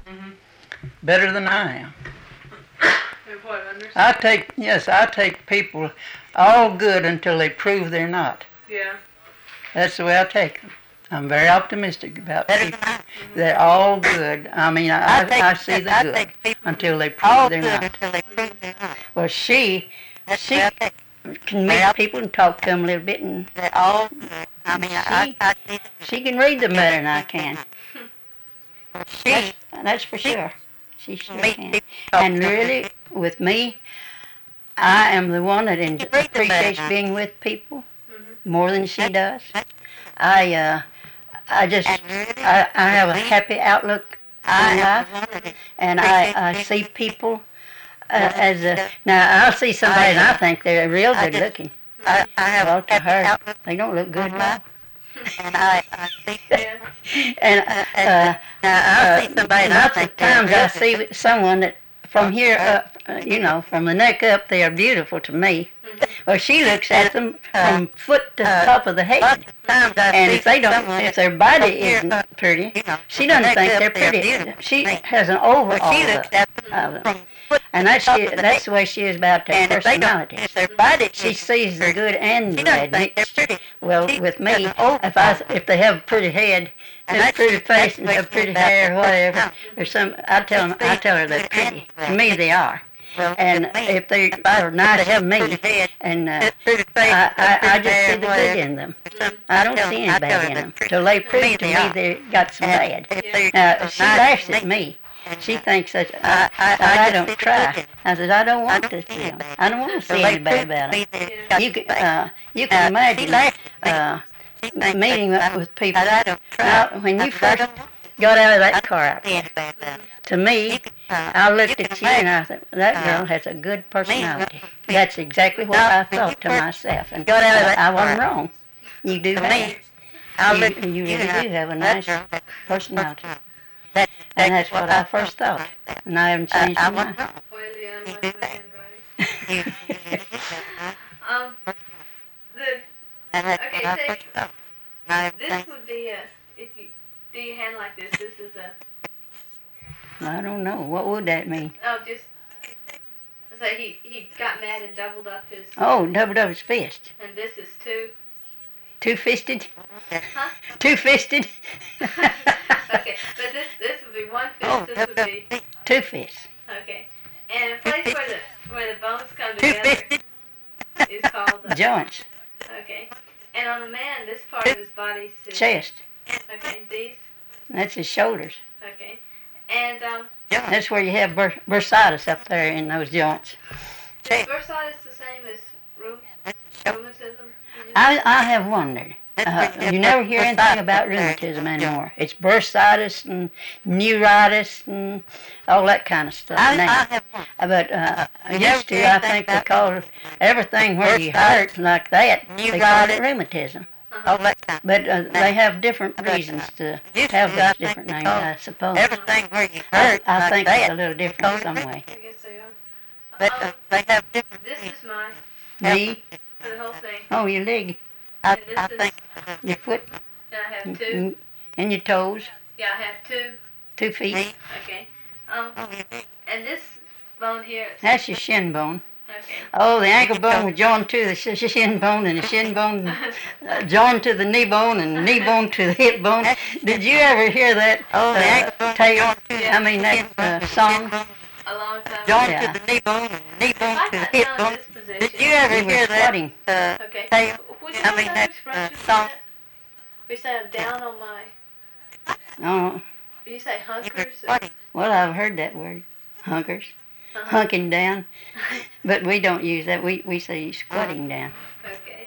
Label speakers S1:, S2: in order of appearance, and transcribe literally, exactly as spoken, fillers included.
S1: Mm-hmm.
S2: better than I am.
S1: What,
S2: I take, yes, I take people all good until they prove they're not.
S1: Yeah.
S2: That's the way I take them. I'm very optimistic about people. Mm-hmm. They're all good. I mean, I, I, I see the good until they prove they're not. Well, she, she can meet people and talk to them a little bit, and they're all good. I mean, she, she can read them better than I can. That's, that's for sure. She sure can. And really, with me, I am the one that appreciates being with people more than she does. I, uh, I just, I, I have a happy outlook on life, and I, I see people uh, as a, now I'll see somebody and I think they're real good looking. I, I have well, to her, they don't look good at all. And I, I see that. And uh, now I see somebody, and lots of times I see someone that from here up, uh, you know, from the neck up, they are beautiful to me. Well, she looks at them from foot to the top of the head, and if they don't, if their body isn't pretty, she doesn't think they're pretty. She has an overall look of them. And that's, she, that's the way she is about their personality. She sees the good and the bad mixed. Well, with me, if I if they have a pretty head, and a pretty face, and have pretty hair, whatever, or some, I tell them, I tell her they're pretty. To me, they are. And if they are nice to me, and uh, I, I, I just see the good in them. I don't see any bad in them. Till they prove to me they got some bad. Now, she laughs at me. She thinks that I, I, I don't try. I said, I don't want to see them. I don't want to see any bad about them. You can, uh, you can imagine uh, meeting with people. Now, when you first got out of that car out there, to me, I looked at you and I thought, that girl has a good personality. That's exactly what I thought to myself. And I wasn't wrong. You do have. You, you really do have a nice personality. And that's what I first thought. And I haven't changed my mind.
S1: Well, yeah, I like my handwriting. um, the, okay, so this would be a, if you do your hand like this, this is a,
S2: I don't know. What would that mean?
S1: Oh, just, so he, he got mad and doubled up his...
S2: Oh, doubled up his fist.
S1: And this is two...
S2: Two-fisted?
S1: Huh?
S2: Two-fisted?
S1: Okay, but this this would be one fist, this would be...
S2: Two fists.
S1: Okay. And a place where the, where the bones come together is called... The,
S2: joints.
S1: Okay. And on the man, this part of his body is...
S2: Chest.
S1: Okay, these?
S2: That's his shoulders.
S1: Okay. And, um...
S2: That's where you have bur bursitis up there in those joints.
S1: Is bursitis the same as rheum rheumatism?
S2: I, I have wondered. Uh, you never hear anything about rheumatism anymore. It's bursitis and neuritis and all that kind of stuff now. But uh, used to, I think they called everything where you hurt like that, they called it rheumatism. But uh, they have different reasons to have those different names, I suppose. Everything where you hurt, I, I think it's a little different some way.
S1: I guess they are. But uh, they have different. This is my
S2: knee.
S1: For the whole thing.
S2: Oh, your leg.
S1: I, I think
S2: your foot.
S1: Yeah, I have two.
S2: And your toes.
S1: Yeah, I have two.
S2: Two feet.
S1: Okay. Um, and this bone here.
S2: That's your shin bone.
S1: Okay.
S2: Oh, the ankle bone was joined to the shin bone, and the shin bone uh, joined to the knee bone, and the knee bone to the hip bone. Did you ever hear that
S1: oh, the
S2: uh,
S1: ankle bone
S2: tale? I mean, that uh, song?
S1: A long time
S2: joined
S1: yeah.
S2: to the knee bone, and the knee bone to the hip bone. Did you ever hear that uh,
S1: okay.
S2: tale?
S1: Would you I mean, that uh, song? We say I'm down on my...
S2: Oh.
S1: Did you say hunkers? Or?
S2: Well, I've heard that word, hunkers. Uh-huh. Hunking down, but we don't use that. We we say squatting down.
S1: Okay.